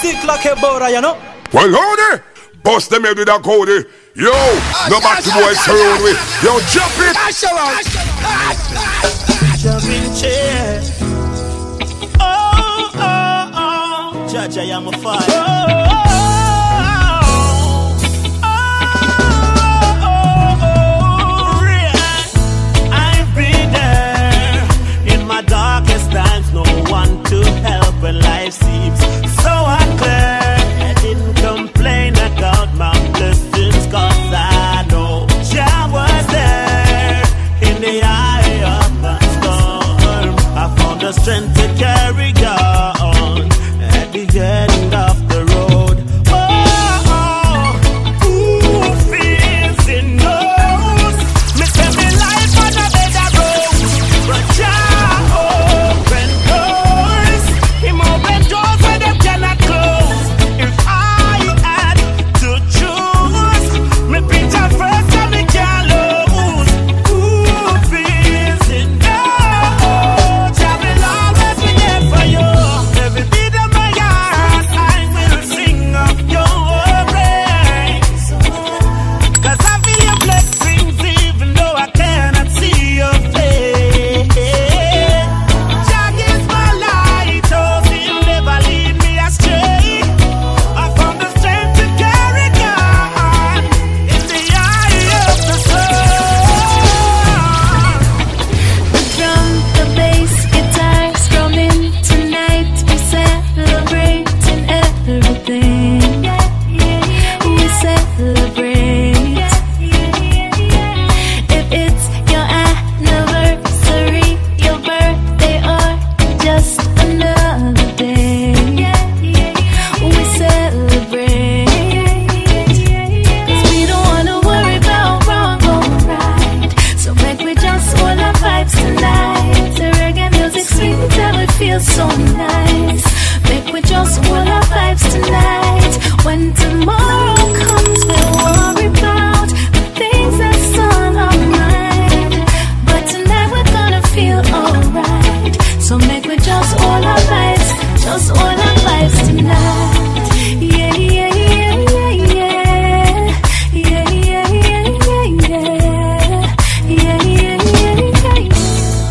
sick like a bora, you know. Well, Lordy, bust them head with a Cody. Yo, no back to boys surround with. Yo, jump it. Jumping chair. Oh, oh, oh. Judge, I am a fire. Oh, I've been there in my darkest times. No one to help when life seems so unclear. I didn't complain about my blessings, cause I know Jah was there in the eye of the storm. I found the strength to carry on at the end of the road. Oh, who feels it knows? Me spend me life on a better road, but Jah open doors. Him open doors where them cannot close. If I had to choose, me pick Jah first and me can't lose. Who feels it knows? Jah will always be there for you. Every beat of my heart, I will sing of your praise. Cause I feel your blessings even though I cannot see your face. Jah is my light, oh, he'll never lead me astray. I found the strength to carry on in the eye of the sun. Drum, the bass, guitar strumming tonight. We celebrating everything. We celebrate. If it's your anniversary, your birthday, or just another day, we celebrate. 'Cause we don't wanna worry about wrong or right. So make we just hold our vibes tonight. The reggae music sweet and it feels so nice. Make we just hold our vibes tonight. When tomorrow comes, we'll worry about the things that's on our mind. But tonight we're gonna feel alright. So make we just hold our vibes, just hold our vibes tonight. Yeah, yeah, yeah, yeah, yeah. Yeah, yeah, yeah, yeah, yeah. Yeah, yeah, yeah, yeah, yeah.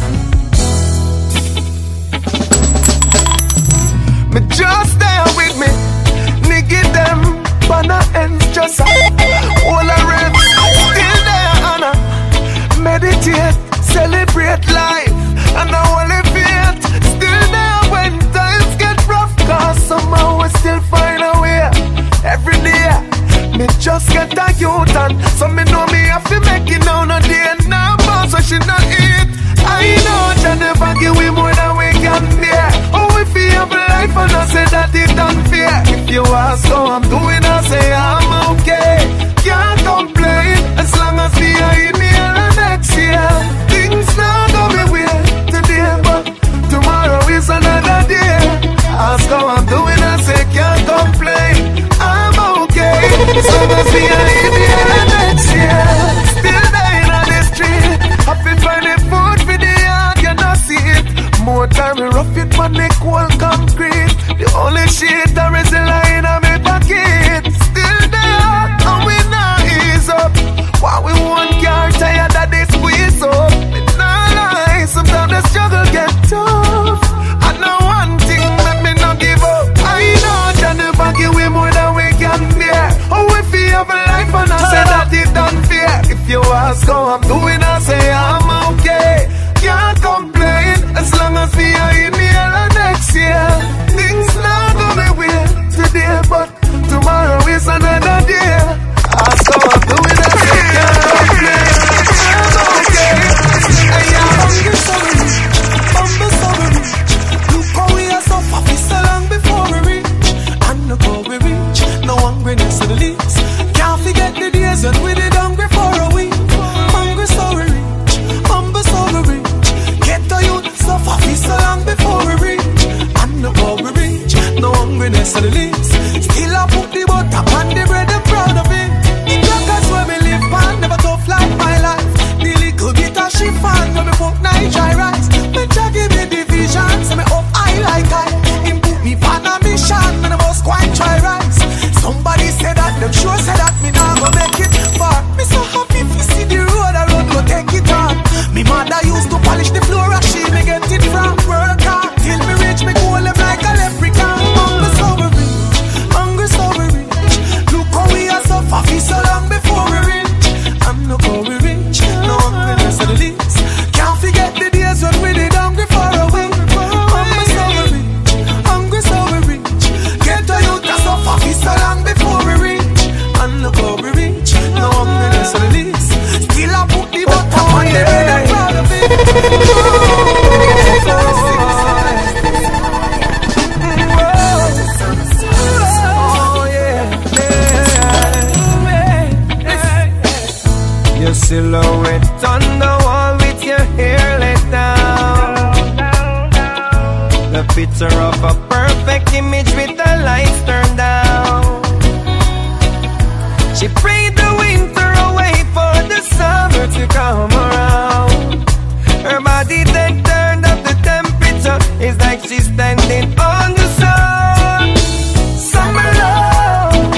Me just there with me, nigga them, banner ends just all around. Still there, Anna. Meditate, celebrate life, and I only feel still there when times get rough. Cause somehow we still find a way. Every day, me just get a youth and so me know me have to make it now no day. Now boss, so she not eat. I know Jah never give we more than we can bear. Oh, if you have life and I say that it's unfair. If you ask how I'm doing, I say I'm okay. Can't complain as long as we are in here and next year. Things not gonna be weird today, but tomorrow is another day. Ask how I'm doing, I say can't complain. I'm okay as long as we are in here and next year. Still dying on the street. Happy finding food for the yard, you not see it. More time we rough it on the cold concrete. The only shit that is a line on my pocket. Still there, and we not ease up. While we want car tired that they squeeze up. It's not lie, sometimes the struggle get tough. I know one thing, make me not give up. I know Jah never give we more than we can bear. Oh, if you have a life and I say that it's unfair. If you ask how I'm doing, I say I'm okay. Can't complain as long as we are in here and next year. Things not gonna be weird today, used to polish the floor and she me get it from work hard. Till me reach me goal them like a leprechaun. Hungry so we rich, hungry so we rich. Look how we are suffer for so long before we rich. And look how we rich, no hungriness of the least. Can't forget the days when we did hungry for a week. Hungry so we rich, hungry so we rich. Get to youth that suffer for so long before we rich. And look how we rich, no hungriness of the least. Still I put the butter on the head and proud of it. Your silhouette on the wall with your hair let down. The picture of a perfect image with the lights turned down. She prayed the winter away for the summer to come around. Her body then turned up the temperature. It's like she's standing on the sun. Summer love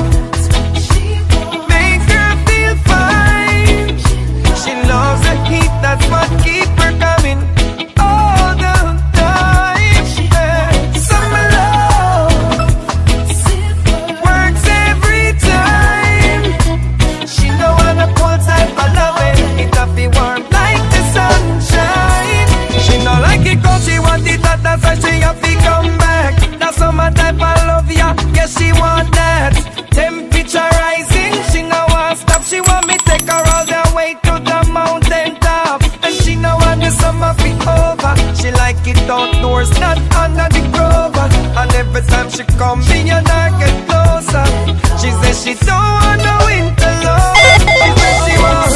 make her feel fine. She loves the heat, that's what keep her coming all the time. Summer love works every time. She know on a cold type of loving, it have be warm like the sunshine. She know like it cold, she want it hot, that's why she have to come back. That's summer type of love, yeah, yes she want that. Temperature rising, she know won't stop. She want me take her all the way to the mountain top. And she know when the summer be over, she like it outdoors, not under the grover. And every time she come in, you not get closer. She says she don't want no winter love. She says she wants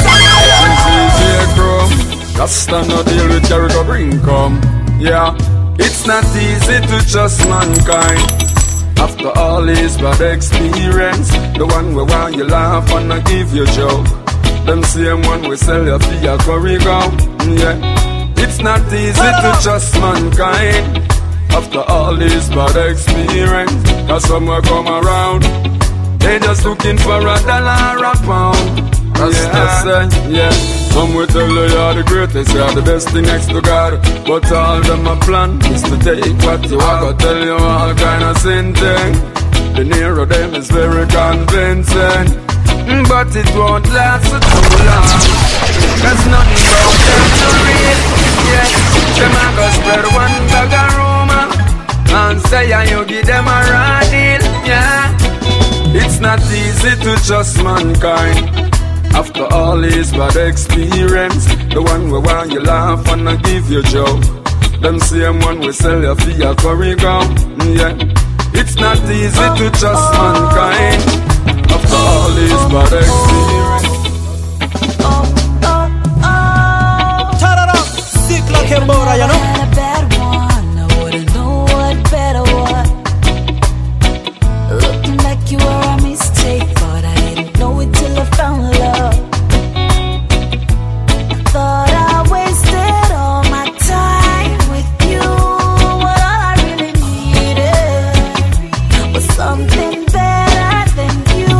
Just no deal with Jericho bring come. Yeah, it's not easy to trust mankind. After all this bad experience, the one we want you laugh and I give you joke. Them same one we sell you for your curry go. Yeah, it's not easy to trust mankind. After all this bad experience, cause some will come around, they just looking for a dollar a pound. Yeah. Some will tell you you're the greatest, you're the best thing next to God. But all them a plan is to take what you want. I tell you all kind of sin thing. The near of them is very convincing, but it won't last for too long. Cause nothing about them to real. Yeah, them a go spread one bag of rumor and say you give them a raw deal. Yeah, it's not easy to trust mankind. After all this bad experience, the one we want you laugh and I give you joke. Them same one we sell you for your curry go. Yeah, it's not easy to trust mankind. After all this bad experience. Turn it up, sick like a boy, you know. Had a bad one, I wouldn't know what better what. Looking back, you were a mistake, but I didn't know it till I found love. Thought I wasted all my time with you. What all I really needed was something better than you.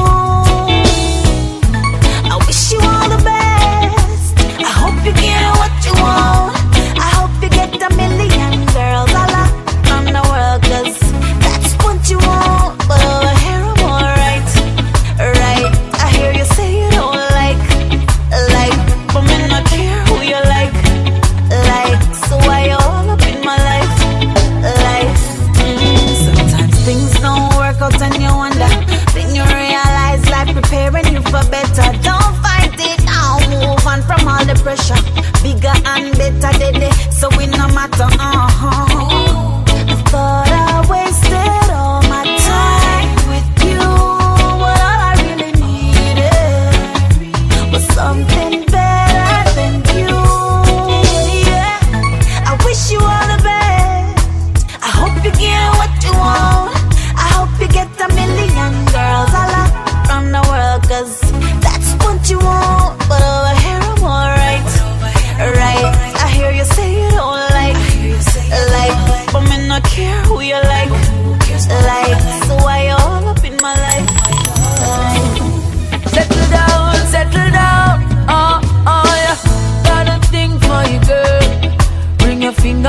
I wish you all the best. I hope you get what you want. I hope you get a million girls all around the world, cause that's what you want. But over here I'm alright, right? I hear you say you don't like, but me not care who you like. So why you all up in my life? Sometimes things don't work out and you wonder. Then you realize life preparing you for better. Don't fight it now, move on from all the pressure. Bigger and better than so we no matter. I thought I wasted all my time with you. What all I really needed was something better than you. Yeah, I wish you all the best. I hope you get what you want. I hope you get a million girls all around the world, cause that's what you want. But over here I'm alright, right? I hear you say you don't like,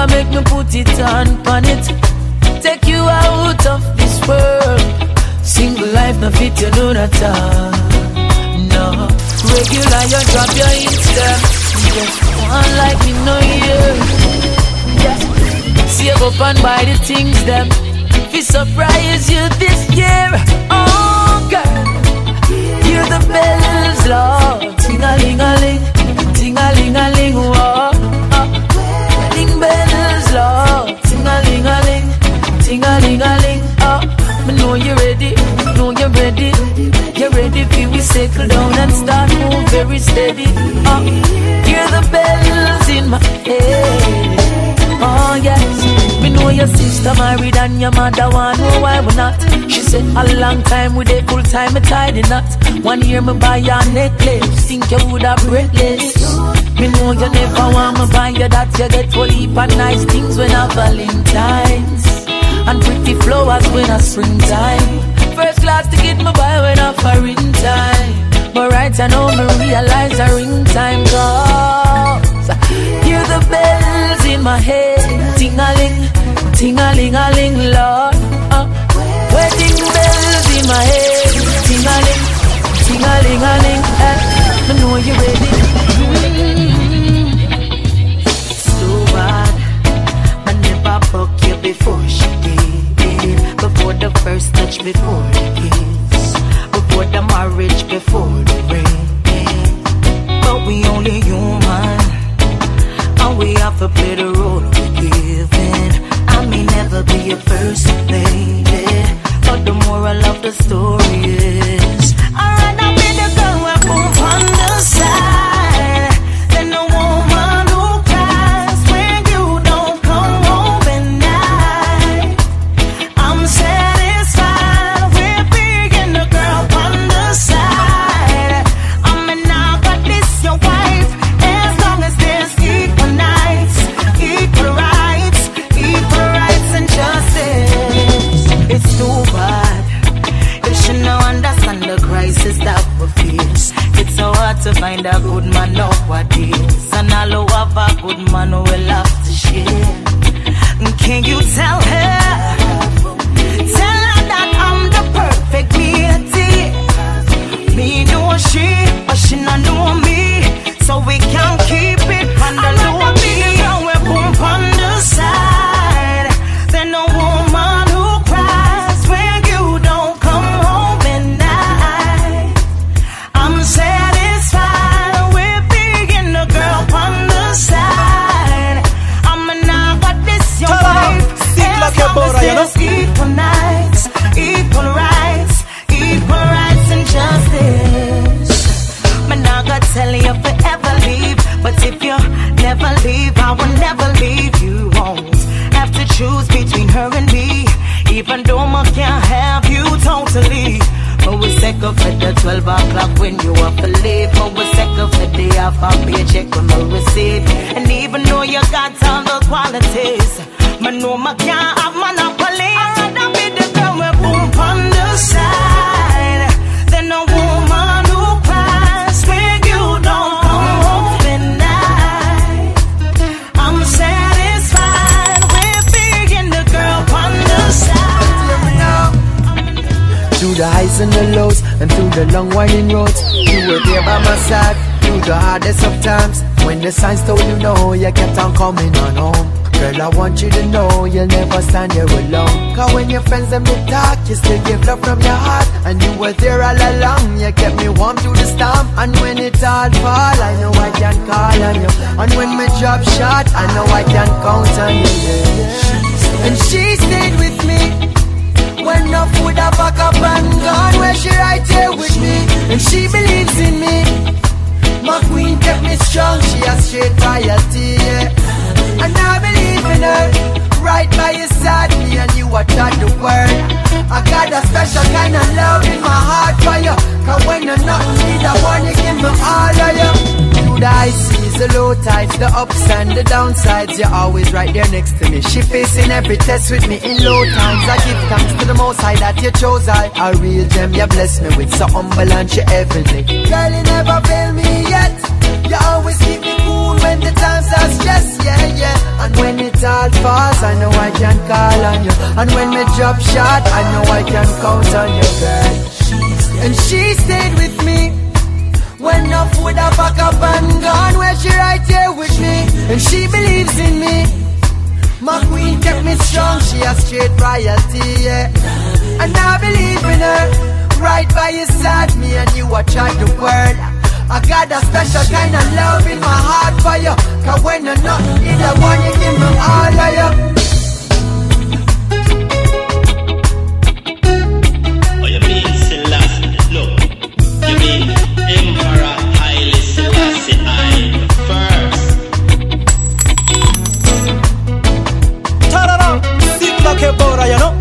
make me put it on it. Take you out of this world. Single life no fit you do not no. Regular you drop your Insta. Just one like me no year. Yeah. Save up and buy the things them. We surprise you this year. Oh girl, hear the bells, Lord. Ting-a-ling-a-ling, ting-a-ling-a-ling, whoa. Wedding bells, Lord. Ting-a-ling-a-ling, ting-a-ling-a-ling, oh. Me know you're ready, know you're ready. You're ready for we settle down and start move very steady. Oh, hear the bells in my head. Oh yes, me know your sister married and your mother want know why we not. She said a long time with a full time me tie the knot. 1 year me buy your necklace, think you would have breathless. Me know you never want me buy you that. You get full heap and nice things when I Valentine's and pretty flowers when I springtime. First class ticket me buy when I foreign time. But right I know me realize a ring time calls. Hear the bells in my head, ting-a-ling, ting-a-ling-a-ling, Lord. Wedding bells in my head, ting-a-ling, ting-a-ling-a-ling. I know you're ready. So bad, I never broke you before she did. Before the first touch, before the kiss, before the marriage, before the ring. But we only human, and we have to play the role we're given. I may never be your first lady, but the moral of the story is I'd rather be the girl who put on the side than the woman who cries when you don't come home at night. I'm satisfied with being the girl on the side. I mean, now got this your wife as long as there's equal nights, equal rights and justice. It's too bad. You should now understand the crisis that we face. It's so hard to find a good man nowadays, and all who have a good man will have to share. Can you tell her? Tell her that I'm the perfect lady. Me know she, but she not know me. So we can keep it on the low. Me and we boom on the side. Then no woman who cries when you don't come home at night. I'm satisfied with being the girl on the side. I'm now got this your wife. As long as there's equal nights, equal rights and justice. Man, I got tell you forever leave, but if you never leave, I will never leave. You won't have to choose between her and me, even though I can't have you totally. But we sick of it at 12 o'clock when you have to leave. But we sick of it day off our paycheck when we receive. And even though you got all the qualities, but no, I can't have monopoly. I'd rather be the girl with boom on the side than a woman who cries when you don't come home at night. I'm satisfied with being the girl on the side. Through the highs and the lows, and through the long winding roads, you were there by my side. Through the hardest of times, when the signs told you no, you kept on coming on home. Girl, I want you to know you'll never stand here alone. Cause when your friends them they talk, you still give love from your heart. And you were there all along, you kept me warm through the storm. And when it all fall, I know I can call on you. And when my job shot, I know I can count on you, yeah. And she stayed with me when enough would have back up and gone. Where she right here with me, and she believes in me. My queen kept me strong, she has straight loyalty, yeah. And I believe in her, right by your side, me and you are taught the word. I got a special kind of love in my heart for you. Cause when you're nothing need, I want you give me all of you. Through the high seas, the low tides, the ups and the downsides, you're always right there next to me. She facing every test with me in low times. I give thanks to the Most High that you chose I. A real gem you bless me with, so humble and she heavenly. Girl, you never fail me yet. You always keep me cool when the times are stressed, yeah, yeah. And when it all house, I know I can call on you. And when me drop shot, I know I can count on you, girl. And she stayed with me when enough would have pack up and gone. Where she right here with me, and she believes in me. My queen kept me strong, she has straight royalty, yeah. And I believe in her. Right by your side, me and you watch out the world. I got a special kind of love in my heart for you. Cause when you're nothing, you the one you give me all of you. Oh, you mean Selassie? Look, you mean Emperor Haile Selassie I first. Ta-da-da! Sit back your border, you know.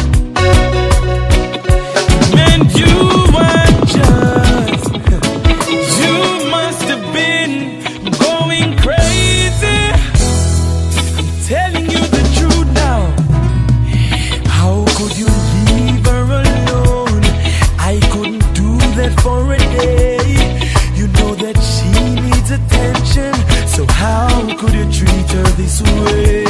For a day, you know that she needs attention. So how could you treat her this way?